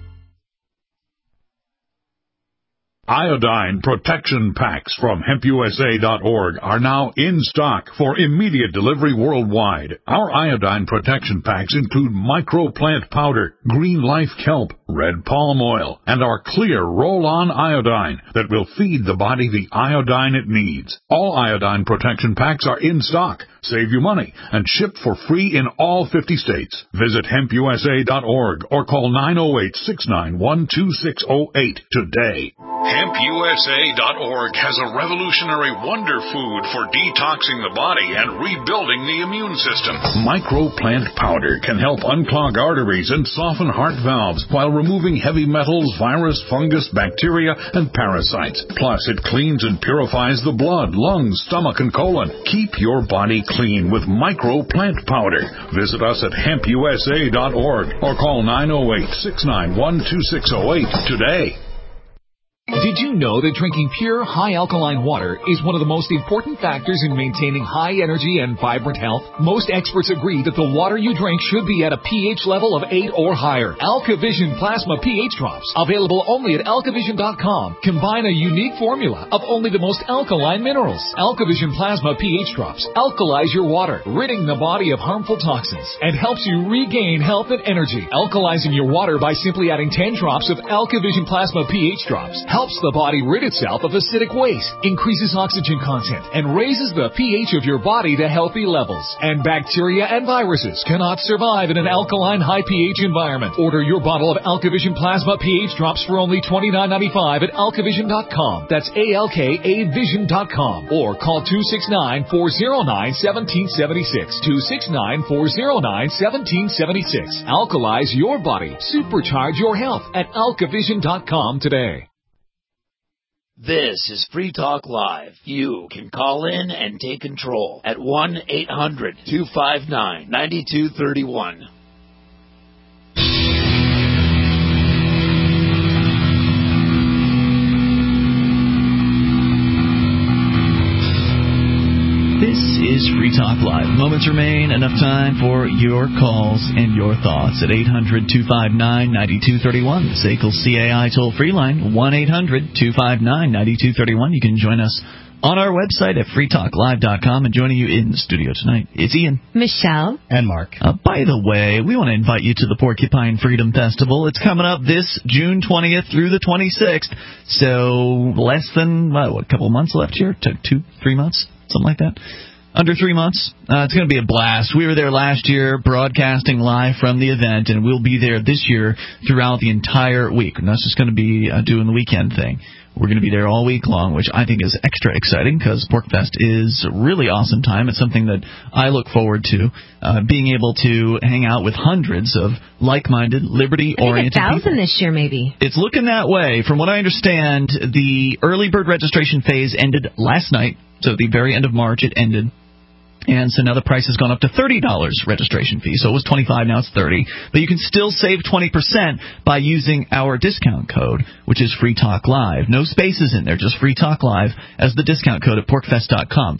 Iodine protection packs from HempUSA.org are now in stock for immediate delivery worldwide. Our iodine protection packs include microplant powder, green life kelp, red palm oil, and our clear roll-on iodine that will feed the body the iodine it needs. All iodine protection packs are in stock, save you money, and shipped for free in all 50 states. Visit HempUSA.org or call 908-691-2608 today. HempUSA.org has a revolutionary wonder food for detoxing the body and rebuilding the immune system. Microplant powder can help unclog arteries and soften heart valves while removing heavy metals, virus, fungus, bacteria, and parasites. Plus, it cleans and purifies the blood, lungs, stomach, and colon. Keep your body clean with Microplant powder. Visit us at HempUSA.org or call 908-691-2608 today. Did you know that drinking pure, high-alkaline water is one of the most important factors in maintaining high energy and vibrant health? Most experts agree that the water you drink should be at a pH level of 8 or higher. AlkaVision Plasma pH Drops, available only at AlkaVision.com, combine a unique formula of only the most alkaline minerals. AlkaVision Plasma pH Drops alkalize your water, ridding the body of harmful toxins, and helps you regain health and energy. Alkalizing your water by simply adding 10 drops of AlkaVision Plasma pH Drops helps the body rid itself of acidic waste, increases oxygen content, and raises the pH of your body to healthy levels. And bacteria and viruses cannot survive in an alkaline high pH environment. Order your bottle of AlkaVision Plasma pH Drops for only $29.95 at AlkaVision.com. That's ALKAVision.com. Or call 269-409-1776. 269-409-1776. Alkalize your body. Supercharge your health at AlkaVision.com today. This is Free Talk Live. You can call in and take control at 1-800-259-9231. This is Free Talk Live. Moments remain, enough time for your calls and your thoughts at 800-259-9231. The SACL CAI toll-free line, 1-800-259-9231. You can join us on our website at freetalklive.com. And joining you in the studio tonight, it's Ian, Michelle, and Mark. By the way, we want to invite you to the Porcupine Freedom Festival. It's coming up this June 20th through the 26th. So less than, a couple months left here? 2-3 months? Something like that. Under 3 months. It's going to be a blast. We were there last year broadcasting live from the event, and we'll be there this year throughout the entire week. We're not just going to be doing the weekend thing. We're going to be there all week long, which I think is extra exciting because PorcFest is a really awesome time. It's something that I look forward to, being able to hang out with hundreds of like-minded, liberty-oriented people. 1,000 this year, maybe. It's looking that way. From what I understand, the early bird registration phase ended last night, so at the very end of March it ended. And so now the price has gone up to $30 registration fee. So it was $25, now it's $30. But you can still save 20% by using our discount code, which is Free Talk Live. No spaces in there, just Free Talk Live as the discount code at porcfest.com,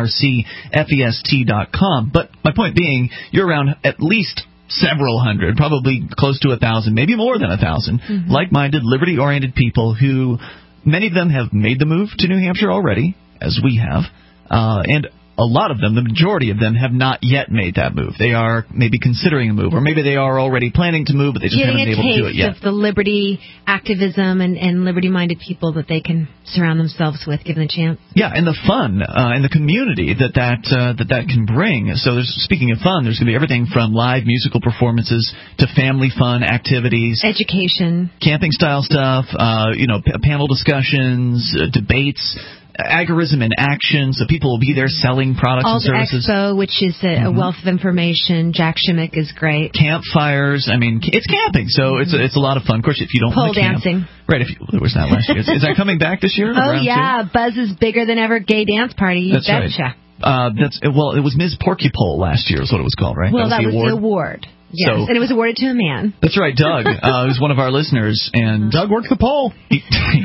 PORCFEST.com. But my point being, you're around at least several hundred, probably close to 1,000, maybe more than 1,000, like-minded, liberty-oriented people who, many of them have made the move to New Hampshire already, as we have, and a lot of them, the majority of them, have not yet made that move. They are maybe considering a move, or maybe they are already planning to move, but they just haven't been able to do it yet. Of the liberty activism and liberty-minded people that they can surround themselves with, given the chance. Yeah, and the fun and the community that can bring. So speaking of fun, there's going to be everything from live musical performances to family fun activities, education, camping-style stuff, panel discussions, debates, agorism in action, so people will be there selling products and services. Expo, which is a wealth of information. Jack Shimmick is great. Campfires. I mean, it's camping, so it's a lot of fun. Of course, if you don't pole want to camp, dancing. Right? It was not last year. Is that coming back this year? Oh yeah, Buzz is bigger than ever. Gay dance party. You betcha. Right. It was Ms. Porcupole last year, is what it was called, right? Well, that was the award. Yes, and it was awarded to a man. That's right, Doug. Who's one of our listeners, and Doug worked the pole. He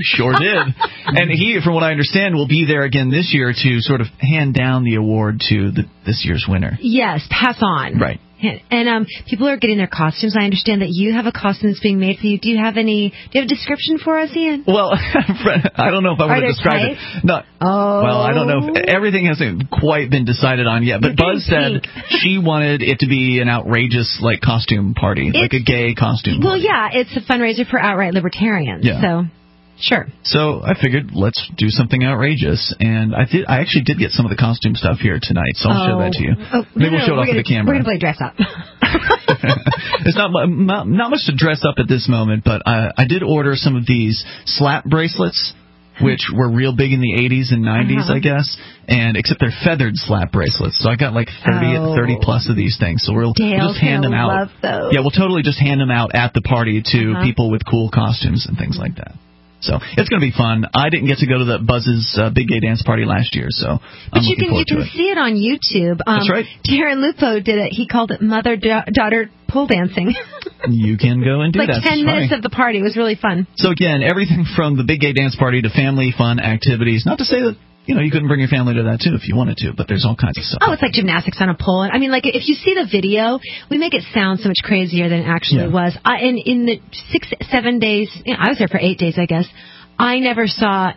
Sure did. And he, from what I understand, will be there again this year to sort of hand down the award to this year's winner. Yes, pass on. Right. And people are getting their costumes. I understand that you have a costume that's being made for you. Do you have a description for us, Ian? Well, I don't know if I want to describe it. No. Oh. Well, I don't know. Everything hasn't quite been decided on yet. But Buzz said she wanted it to be an outrageous, costume party, like a gay costume party. Well, yeah, it's a fundraiser for outright libertarians. Yeah. So. Sure. So I figured let's do something outrageous, and I actually did get some of the costume stuff here tonight, so I'll show that to you. Maybe we'll show it off of the camera. We're gonna play dress up. It's not much to dress up at this moment, but I did order some of these slap bracelets, which were real big in the 80s and 90s, I guess, and except they're feathered slap bracelets. So I got 30 plus of these things. So we'll just hand them out. Love those. Yeah, we'll totally just hand them out at the party to people with cool costumes and things like that. So it's going to be fun. I didn't get to go to the Buzz's Big Gay Dance Party last year, so I'm looking forward to it. You can see it on YouTube. That's right. Darren Lupo did it. He called it mother-daughter pole dancing. You can go and do that. 10 minutes of the party. It was really fun. So again, everything from the Big Gay Dance Party to family fun activities. Not to say that you couldn't bring your family to that, too, if you wanted to, but there's all kinds of stuff. Oh, it's like gymnastics on a pole. I mean, if you see the video, we make it sound so much crazier than it actually was. In the 6-7 days, I was there for 8 days, I guess, I never saw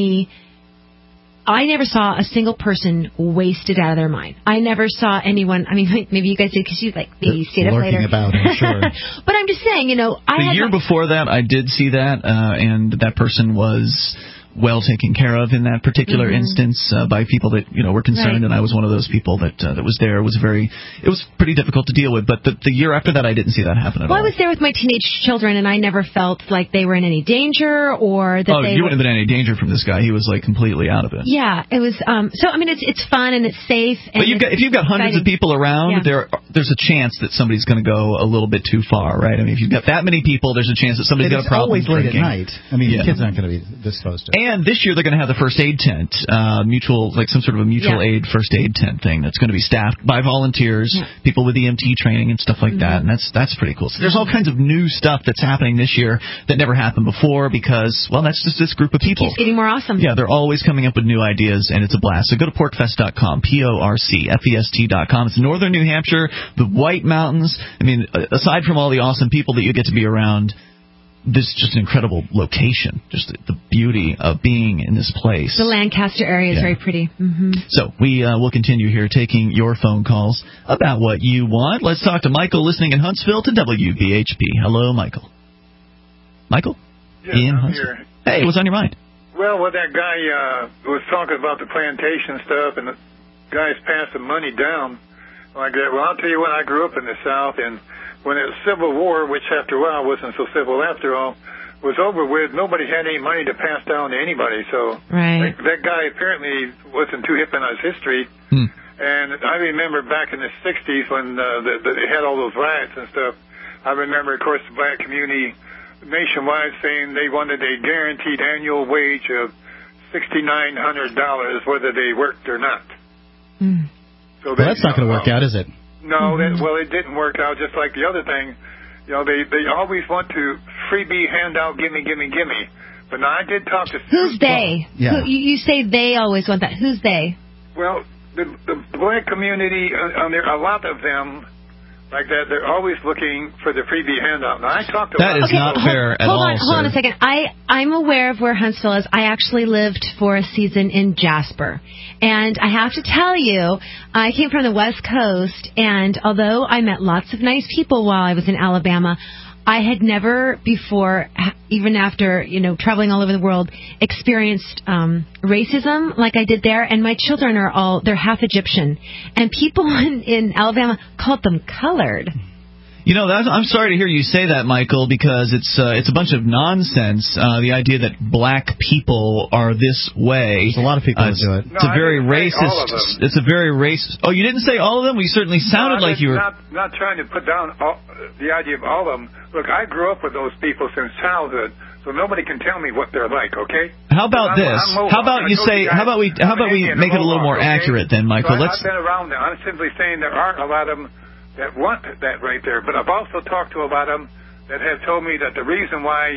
a single person wasted out of their mind. I never saw anyone. I mean, maybe you guys did because you stayed up later. About, I'm sure. But I'm just saying, the year before that, I did see that, and that person was well taken care of in that particular instance by people that were concerned, and I was one of those people that was there. It was pretty difficult to deal with, but the year after that I didn't see that happen at all. I was there with my teenage children, and I never felt like they were in any danger or that you wouldn't have been in any danger from this guy. He was completely out of it. Yeah, it was. So I mean, it's fun and it's safe. And but if you've got hundreds of people around, there's a chance that somebody's going to go a little bit too far, right? I mean, if you've got that many people, there's a chance that somebody's got a problem drinking. It's always late at night. I mean, the kids aren't going to be disposed to it. And this year they're going to have the first aid tent, some sort of a mutual aid first aid tent thing that's going to be staffed by volunteers, people with EMT training and stuff like that, and that's pretty cool. So there's all kinds of new stuff that's happening this year that never happened before because, that's just this group of people. It keeps getting more awesome. Yeah, they're always coming up with new ideas, and it's a blast. So go to porkfest.com, PORCFEST.com. It's northern New Hampshire, the White Mountains. I mean, aside from all the awesome people that you get to be around, this is just an incredible location, just the beauty of being in this place. The Lancaster area is very pretty. So we will continue here taking your phone calls about what you want. Let's talk to Michael listening in Huntsville to WBHP. Hello, Michael. Michael? Yes, Ian I'm Huntsville. here. Hey, what's on your mind? Well, that guy was talking about the plantation stuff, and the guys passing money down like that. Well, I'll tell you what, I grew up in the South, and when the Civil War, which after a while wasn't so civil after all, was over with, nobody had any money to pass down to anybody. So that guy apparently wasn't too hip in his history. And I remember back in the 60s when they had all those riots and stuff, I remember, of course, the black community nationwide saying they wanted a guaranteed annual wage of $6,900 whether they worked or not. So that's not going to work out, is it? No, it didn't work out. Just like the other thing, they always want to freebie handout, gimme. But now I did talk to who's they? You say they always want that. Who's they? Well, the black community, a lot of them like that, they're always looking for the freebie handout. Now I talked to that is not fair at all. Hold on a second. I'm aware of where Huntsville is. I actually lived for a season in Jasper. And I have to tell you, I came from the West Coast, and although I met lots of nice people while I was in Alabama, I had never before, even after, traveling all over the world, experienced racism like I did there. And my children they're half Egyptian. And people in Alabama called them colored. I'm sorry to hear you say that, Michael, because it's a bunch of nonsense. The idea that black people are this way. There's a lot of people who do it. It's a very racist. It's a very racist. Oh, you didn't say all of them? Well, you certainly sounded like you were. Not trying to put down the idea of all of them. Look, I grew up with those people since childhood, so nobody can tell me what they're like. Okay. How about this? How about we make it a little more accurate then, Michael? I've been around there. I'm simply saying there aren't a lot of them that want that right there. But I've also talked to a lot of them that have told me that the reason why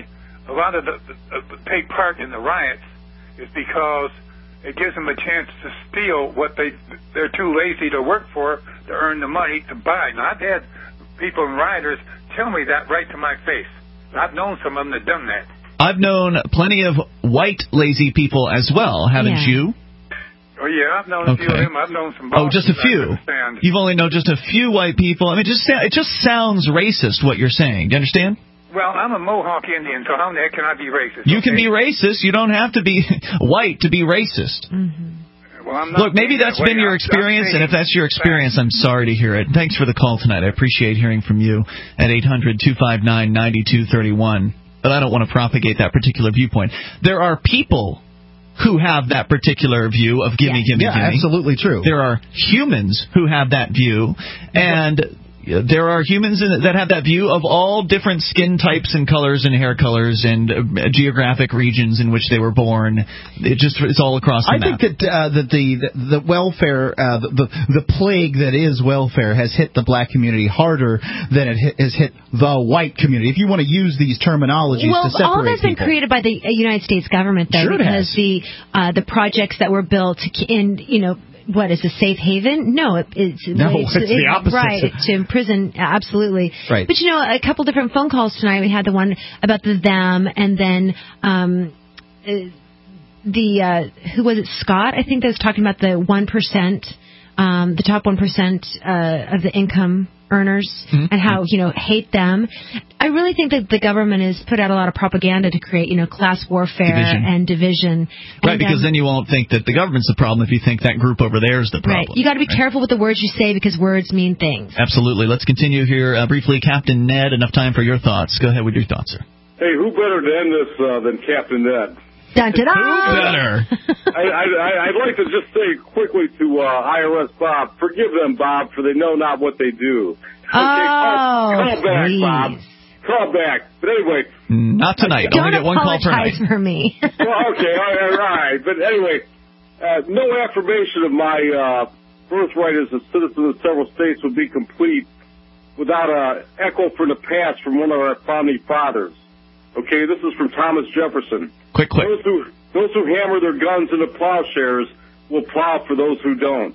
a lot of the take part in the riots is because it gives them a chance to steal what they're too lazy to work for to earn the money to buy. Now, I've had people and rioters tell me that right to my face. I've known some of them that done that. I've known plenty of white lazy people as well, haven't you? Oh, yeah, I've known a few of them. I've known some Oh, just a few. You've only known just a few white people. I mean, it just sounds racist what you're saying. Do you understand? Well, I'm a Mohawk Indian, so how in the heck can I be racist? You can be racist. You don't have to be white to be racist. Mm-hmm. Well, I'm not. Look, maybe that's been your experience, and if that's your experience, I'm sorry to hear it. Thanks for the call tonight. I appreciate hearing from you at 800-259-9231. But I don't want to propagate that particular viewpoint. There are people who have that particular view of gimme, gimme, gimme. Absolutely true. There are humans who have that view, and there are humans that have that view of all different skin types and colors and hair colors and geographic regions in which they were born. It's all across the map. I think that the welfare, the plague that is welfare has hit the black community harder than it has hit the white community. If you want to use these terminologies to separate all that's been created by the United States government, though, because the projects that were built in, what is a safe haven? No, it's the opposite. Right, to imprison, absolutely. Right. But a couple different phone calls tonight. We had the one about the them, and then who was it? Scott, I think, that was talking about the 1%, the top 1% of the income earners, and how hate them. I really think that the government has put out a lot of propaganda to create class warfare and division. Right, because then you won't think that the government's the problem if you think that group over there is the problem. Right, you got to be careful with the words you say because words mean things. Absolutely. Let's continue here briefly. Captain Ned, enough time for your thoughts. Go ahead with your thoughts, sir. Hey, who better to end this than Captain Ned? Dun, dun, dun. Who better? I'd like to just say quickly to IRS Bob, forgive them, Bob, for they know not what they do. Okay, call back, please. Bob. Call back. But anyway. Not tonight. Only get one call per night. Don't apologize for me. Well, okay, all right. But anyway, no affirmation of my birthright as a citizen of several states would be complete without an echo from the past from one of our founding fathers. Okay, this is from Thomas Jefferson. Quick. Those who hammer their guns into plowshares will plow for those who don't.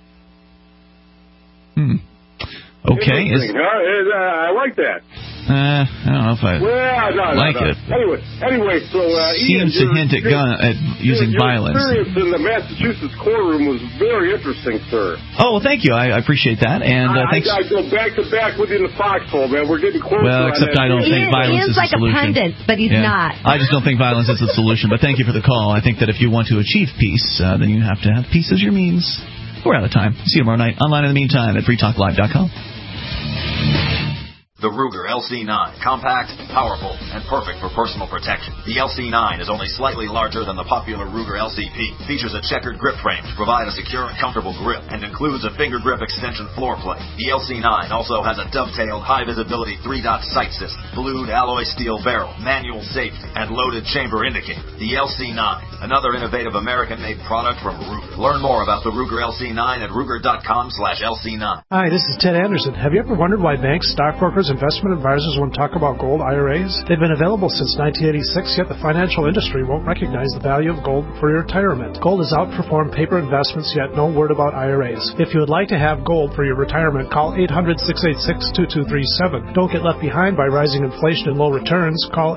Okay. I like that. I don't know if I like it. Anyway, so seems to hint at using violence. Your experience in the Massachusetts courtroom was very interesting, sir. Oh, well, thank you. I appreciate that, and thanks. I go back to back with you in the foxhole, man. We're getting closer. Well, except I don't think violence is the solution. Ian's like a pundit, but he's not. I just don't think violence is the solution. But thank you for the call. I think that if you want to achieve peace, then you have to have peace as your means. We're out of time. See you tomorrow night. Online in the meantime at freetalklive.com. The Ruger LC9, compact, powerful, and perfect for personal protection. The LC9 is only slightly larger than the popular Ruger LCP, features a checkered grip frame to provide a secure and comfortable grip, and includes a finger grip extension floor plate. The LC9 also has a dovetailed high-visibility 3-dot sight system, blued alloy steel barrel, manual safety, and loaded chamber indicator. The LC9, another innovative American-made product from Ruger. Learn more about the Ruger LC9 at Ruger.com/LC9. Hi, this is Ted Anderson. Have you ever wondered why banks, stockbrokers, investment advisors won't talk about gold IRAs? They've been available since 1986, yet the financial industry won't recognize the value of gold for your retirement. Gold has outperformed paper investments, yet no word about IRAs. If you would like to have gold for your retirement, call 800-686-2237. Don't get left behind by rising inflation and low returns. Call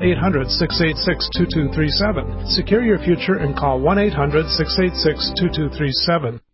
800-686-2237. Secure your future and call 1-800-686-2237.